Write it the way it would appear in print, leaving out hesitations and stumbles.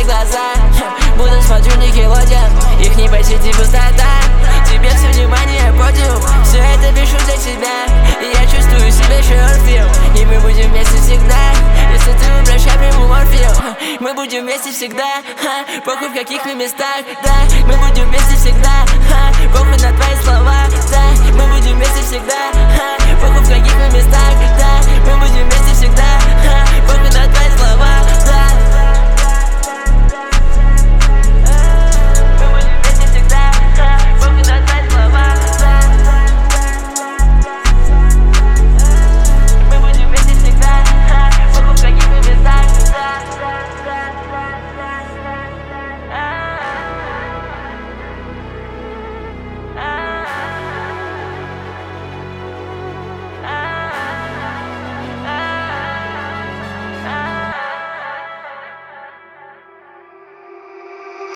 глаза, будто смотрю Никелодеон. Их не по сети пустота, тебе все внимание подиум. Все это пишу для тебя, и я чувствую себя Шерфилд. И мы будем вместе всегда, если ты выбрешь, я приму морфин. Мы будем вместе всегда, похуй в каких мы местах, да. Мы будем вместе всегда, похуй на твои слова, да. Мы будем вместе всегда, похуй в каких мы местах.